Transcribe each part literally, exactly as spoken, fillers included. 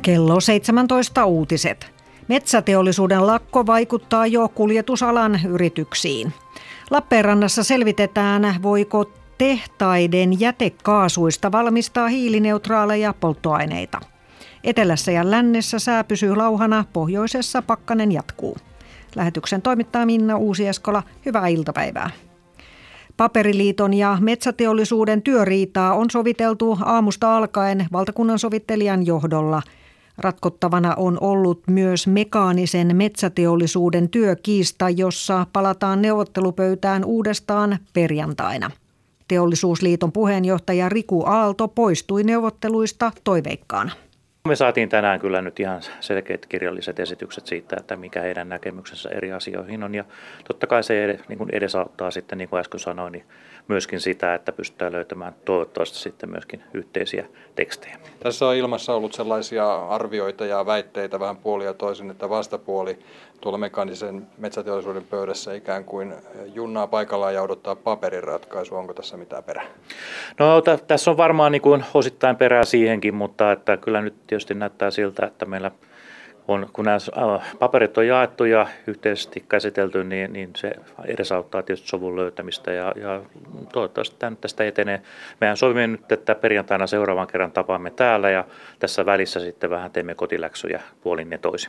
Kello seitsemäntoista uutiset. Metsäteollisuuden lakko vaikuttaa jo kuljetusalan yrityksiin. Lappeenrannassa selvitetään, voiko tehtaiden jätekaasuista valmistaa hiilineutraaleja polttoaineita. Etelässä ja lännessä sää pysyy lauhana, pohjoisessa pakkanen jatkuu. Lähetyksen toimittaa Minna Uusieskola. Hyvää iltapäivää. Paperiliiton ja metsäteollisuuden työriitaa on soviteltu aamusta alkaen valtakunnansovittelijan johdolla. Ratkottavana on ollut myös mekaanisen metsäteollisuuden työkiista, jossa palataan neuvottelupöytään uudestaan perjantaina. Teollisuusliiton puheenjohtaja Riku Aalto poistui neuvotteluista toiveikkaana. Me saatiin tänään kyllä nyt ihan selkeät kirjalliset esitykset siitä, että mikä heidän näkemyksensä eri asioihin on. Ja totta kai se niin kuin edesauttaa sitten, niin kuin äsken sanoin, niin myöskin sitä, että pystytään löytämään toivottavasti sitten myöskin yhteisiä tekstejä. Tässä on ilmassa ollut sellaisia arvioita ja väitteitä vähän puolia toisin, että vastapuoli tuolla mekaanisen metsäteollisuuden pöydässä ikään kuin junnaa paikallaan ja odottaa paperin ratkaisua. Onko tässä mitään perää? No t- tässä on varmaan niin kuin osittain perää siihenkin, mutta että kyllä nyt tietysti näyttää siltä, että meillä on, kun nämä paperit on jaettu ja yhteisesti käsitelty, niin, niin se edesauttaa tietysti sovun löytämistä ja, ja toivottavasti tämä nyt tästä etenee. Mehän sovimme nyt, että perjantaina seuraavan kerran tapaamme täällä ja tässä välissä sitten vähän teemme kotiläksyjä puolin ja toisin.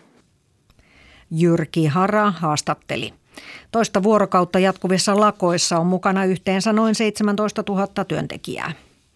Jyrki Hara haastatteli. Toista vuorokautta jatkuvissa lakoissa on mukana yhteensä noin seitsemäntoistatuhatta työntekijää.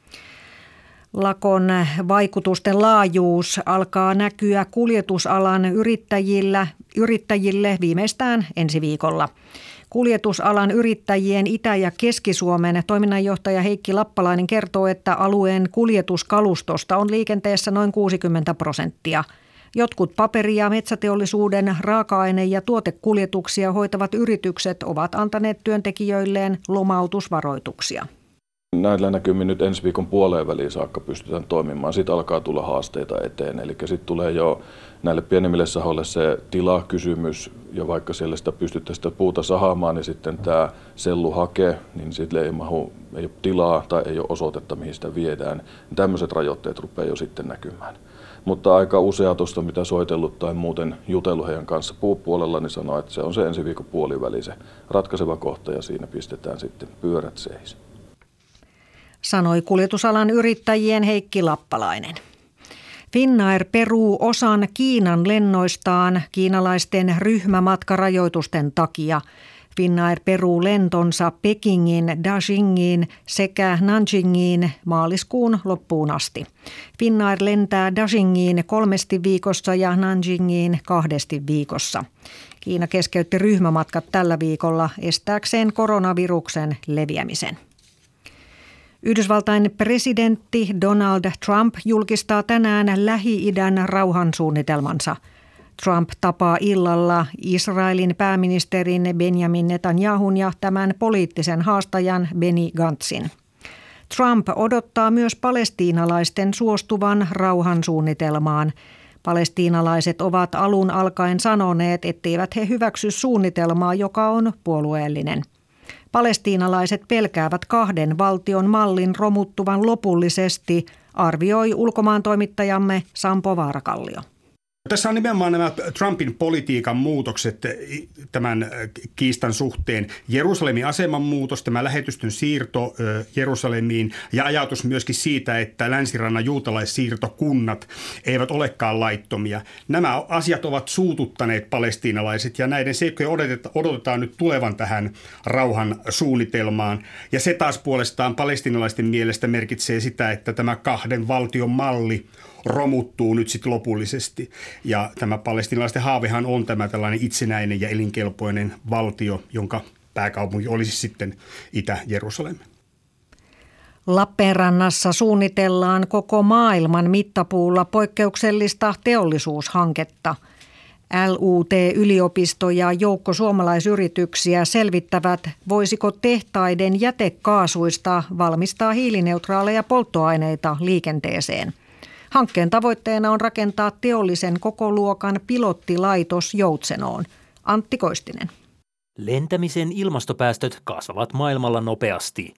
Lakon vaikutusten laajuus alkaa näkyä kuljetusalan yrittäjillä, yrittäjille viimeistään ensi viikolla. Kuljetusalan yrittäjien Itä- ja Keski-Suomen toiminnanjohtaja Heikki Lappalainen kertoo, että alueen kuljetuskalustosta on liikenteessä noin kuusikymmentä prosenttia. Jotkut paperi- ja metsäteollisuuden raaka-aine- ja tuotekuljetuksia hoitavat yritykset ovat antaneet työntekijöilleen lomautusvaroituksia. Näillä näkymin nyt ensi viikon puoleen väliin saakka pystytään toimimaan. Sitten alkaa tulla haasteita eteen. Eli sitten tulee jo näille pienemmille sahoille se tilakysymys. Ja vaikka siellä sitä pystyttäisiin sitä puuta sahaamaan, niin sitten tämä selluhake, niin sille ei, mahu, ei ole tilaa tai ei ole osoitetta, mihin sitä viedään. Tämmöiset rajoitteet rupeaa jo sitten näkymään. Mutta aika usea tuosta, mitä soitellut tai muuten jutellut heidän kanssa puupuolella, niin sanoo, että se on se ensi viikon puoliväli se ratkaiseva kohta ja siinä pistetään sitten pyörät seis. Sanoi kuljetusalan yrittäjien Heikki Lappalainen. Finnair peruu osan Kiinan lennoistaan kiinalaisten ryhmämatkarajoitusten takia. Finnair peruu lentonsa Pekingin, Daxingiin sekä Nanjingiin maaliskuun loppuun asti. Finnair lentää Daxingiin kolmesti viikossa ja Nanjingiin kahdesti viikossa. Kiina keskeytti ryhmämatkat tällä viikolla estääkseen koronaviruksen leviämisen. Yhdysvaltain presidentti Donald Trump julkistaa tänään Lähi-idän rauhansuunnitelmansa. Trump tapaa illalla Israelin pääministerin Benjamin Netanyahun ja tämän poliittisen haastajan Benny Gantzin. Trump odottaa myös palestiinalaisten suostuvan rauhansuunnitelmaan. Palestiinalaiset ovat alun alkaen sanoneet, etteivät he hyväksy suunnitelmaa, joka on puolueellinen. Palestiinalaiset pelkäävät kahden valtion mallin romuttuvan lopullisesti, arvioi ulkomaantoimittajamme Sampo Vaarakallio. Tässä on nimenomaan nämä Trumpin politiikan muutokset tämän kiistan suhteen. Jerusalemin aseman muutos, tämä lähetystön siirto Jerusalemiin ja ajatus myöskin siitä, että länsirannan juutalaissiirtokunnat eivät olekaan laittomia. Nämä asiat ovat suututtaneet palestiinalaiset ja näiden seikkojen odotetaan nyt tulevan tähän rauhan suunnitelmaan. Ja se taas puolestaan palestiinalaisten mielestä merkitsee sitä, että tämä kahden valtion malli romuttuu nyt sitten lopullisesti. Ja tämä palestiinalaisten haavehan on tämä tällainen itsenäinen ja elinkelpoinen valtio, jonka pääkaupunki olisi sitten Itä-Jerusalem. Lappeenrannassa suunnitellaan koko maailman mittapuulla poikkeuksellista teollisuushanketta. L U T-yliopisto ja joukko suomalaisyrityksiä selvittävät, voisiko tehtaiden jätekaasuista valmistaa hiilineutraaleja polttoaineita liikenteeseen. Hankkeen tavoitteena on rakentaa teollisen kokoluokan pilottilaitos Joutsenoon. Antti Koistinen. Lentämisen ilmastopäästöt kasvavat maailmalla nopeasti.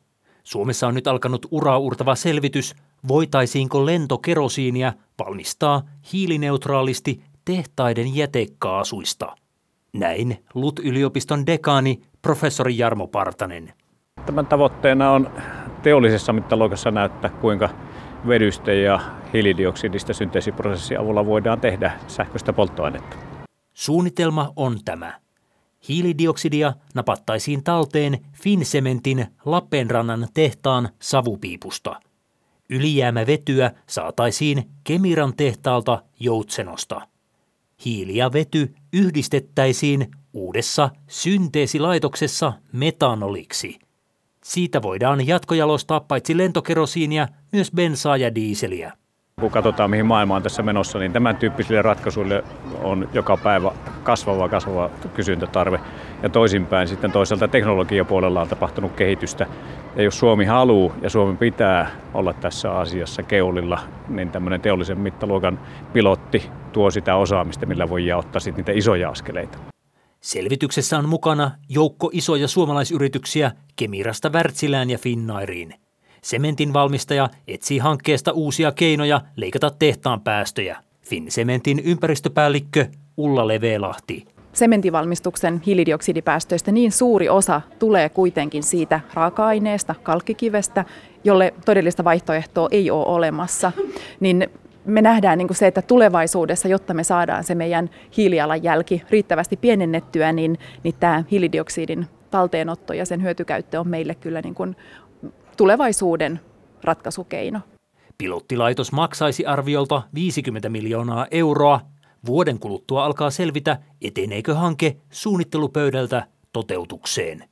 Suomessa on nyt alkanut uraauurtava selvitys, voitaisiinko lentokerosiinia valmistaa hiilineutraalisti tehtaiden jätekaasuista. Näin L U T-yliopiston dekaani professori Jarmo Partanen. Tämän tavoitteena on teollisessa mittaluokassa näyttää, kuinka vedystä ja hiilidioksidista synteesiprosessin avulla voidaan tehdä sähköistä polttoainetta. Suunnitelma on tämä. Hiilidioksidia napattaisiin talteen Finncementin Lappeenrannan tehtaan savupiipusta. Ylijäämävetyä saataisiin Kemiran tehtaalta Joutsenosta. Hiili ja vety yhdistettäisiin uudessa synteesilaitoksessa metanoliksi. Siitä voidaan jatkojalostaa paitsi lentokerosiinia, myös bensaa ja diiseliä. Kun katsotaan, mihin maailma on tässä menossa, niin tämän tyyppisille ratkaisuille on joka päivä kasvava kasvava kysyntätarve. Ja toisinpäin sitten toisaalta teknologiapuolella on tapahtunut kehitystä. Ja jos Suomi haluaa ja Suomi pitää olla tässä asiassa keulilla, niin tämmöinen teollisen mittaluokan pilotti tuo sitä osaamista, millä voi ottaa sitten niitä isoja askeleita. Selvityksessä on mukana joukko isoja suomalaisyrityksiä Kemirasta Wärtsilään ja Finnairiin. Sementin valmistaja etsii hankkeesta uusia keinoja leikata tehtaan päästöjä. Finncementin ympäristöpäällikkö Ulla Levelahti. Sementinvalmistuksen hiilidioksidipäästöistä niin suuri osa tulee kuitenkin siitä raaka-aineesta, kalkkikivestä, jolle todellista vaihtoehtoa ei ole olemassa. Niin me nähdään niin kuin se, että tulevaisuudessa, jotta me saadaan se meidän hiilijalanjälki riittävästi pienennettyä, niin, niin tämä hiilidioksidin talteenotto ja sen hyötykäyttö on meille kyllä niin kuin tulevaisuuden ratkaisukeino. Pilottilaitos maksaisi arviolta viisikymmentä miljoonaa euroa. Vuoden kuluttua alkaa selvitä, eteneekö hanke suunnittelupöydältä toteutukseen.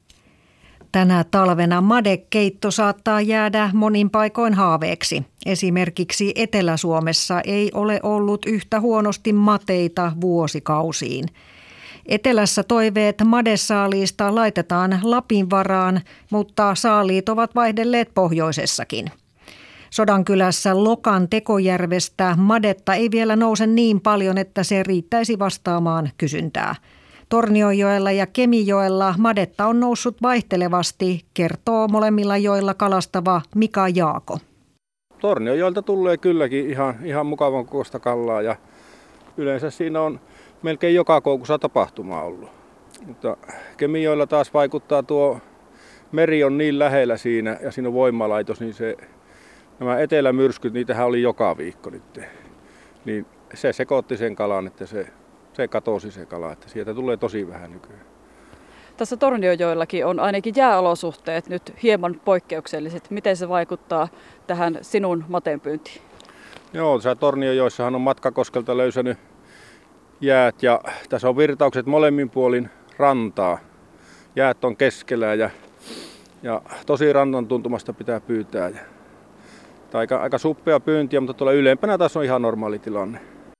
Tänä talvena madekeitto saattaa jäädä monin paikoin haaveeksi. Esimerkiksi Etelä-Suomessa ei ole ollut yhtä huonosti mateita vuosikausiin. Etelässä toiveet madesaaliista laitetaan Lapin varaan, mutta saaliit ovat vaihdelleet pohjoisessakin. Sodankylässä Lokan Tekojärvestä madetta ei vielä nouse niin paljon, että se riittäisi vastaamaan kysyntää. Tornionjoella ja Kemijoella madetta on noussut vaihtelevasti, kertoo molemmilla joilla kalastava Mika Jaako. Tornionjoelta tulee kylläkin ihan, ihan mukavan kokoista kalaa ja yleensä siinä on melkein joka koukussa tapahtumaa ollut. Mutta Kemijoella taas vaikuttaa tuo meri on niin lähellä siinä ja siinä on voimalaitos, niin se, nämä etelämyrskyt, niitähän oli joka viikko nyt. Niin se sekoitti sen kalan, että se, se katosi se kala, että sieltä tulee tosi vähän nykyään. Tässä Tornionjoellakin on ainakin jääolosuhteet nyt hieman poikkeukselliset. Miten se vaikuttaa tähän sinun mateenpyyntiin? Joo, tässä Tornionjoessahan on Matkakoskelta löysänyt jäät ja tässä on virtaukset molemmin puolin rantaa. Jäät on keskellä ja, ja tosi rannan tuntumasta pitää pyytää. Ja, aika, aika suppea pyyntiä, mutta tuolla ylempänä taas on ihan normaali tilanne.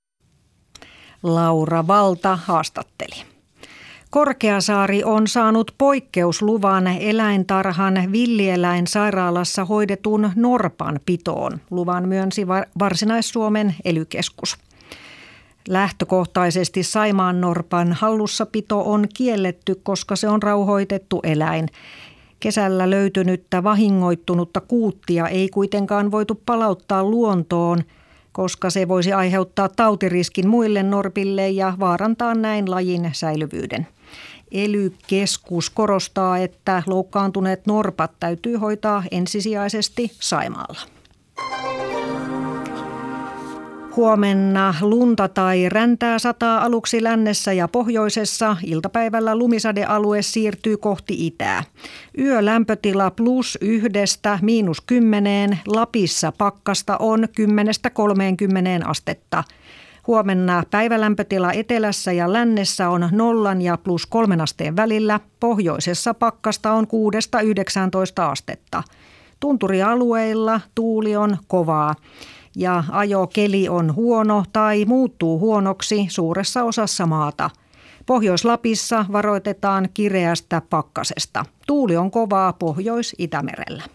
Laura Valta haastatteli. Korkeasaari on saanut poikkeusluvan eläintarhan villieläinsairaalassa hoidetun norpan pitoon. Luvan myönsi Varsinais-Suomen ely-keskus. Lähtökohtaisesti Saimaan norpan hallussapito on kielletty, koska se on rauhoitettu eläin. Kesällä löytynyttä vahingoittunutta kuuttia ei kuitenkaan voitu palauttaa luontoon, koska se voisi aiheuttaa tautiriskin muille norpille ja vaarantaa näin lajin säilyvyyden. Ely-keskus korostaa, että loukkaantuneet norpat täytyy hoitaa ensisijaisesti Saimaalla. Huomenna lunta tai räntää sataa aluksi lännessä ja pohjoisessa. Iltapäivällä lumisadealue siirtyy kohti itää. Yölämpötila plus yhdestä miinus kymmeneen. Lapissa pakkasta on kymmenestä kolmeenkymmeneen astetta. Huomenna päivälämpötila etelässä ja lännessä on nollan ja plus kolmen asteen välillä. Pohjoisessa pakkasta on kuudesta yhdeksäntoista astetta. Tunturialueilla tuuli on kovaa. Ja ajokeli on huono tai muuttuu huonoksi suuressa osassa maata. Pohjois-Lapissa varoitetaan kireästä pakkasesta. Tuuli on kovaa Pohjois-Itämerellä.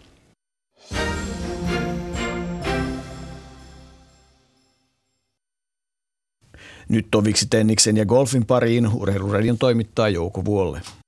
Nyt toviksi tenniksen ja golfin pariin Urheiluradion toimittaa Jouko Vuolle.